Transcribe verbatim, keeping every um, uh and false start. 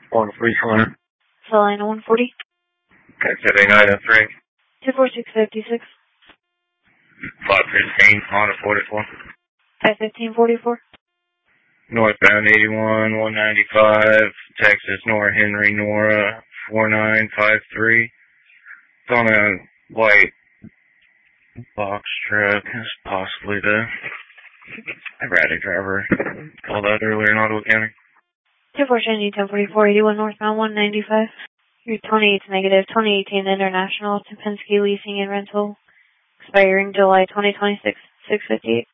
one forty corner. Salina one forty. Activity nine oh three. two four six five six. five fifteen, Honda forty-four. five fifteen forty-four. Northbound eighty-one, one ninety-five, Texas, Nora Henry, Nora, four nine five three. It's on a white box truck. It's possibly the erratic driver. Called out earlier in Ottawa County. two four seven ten forty-four, eighty-one northbound one ninety-five. Your twenty-eight negative, twenty eighteen International to Penske Leasing and Rental, expiring July twenty twenty-six, six fifty-eight.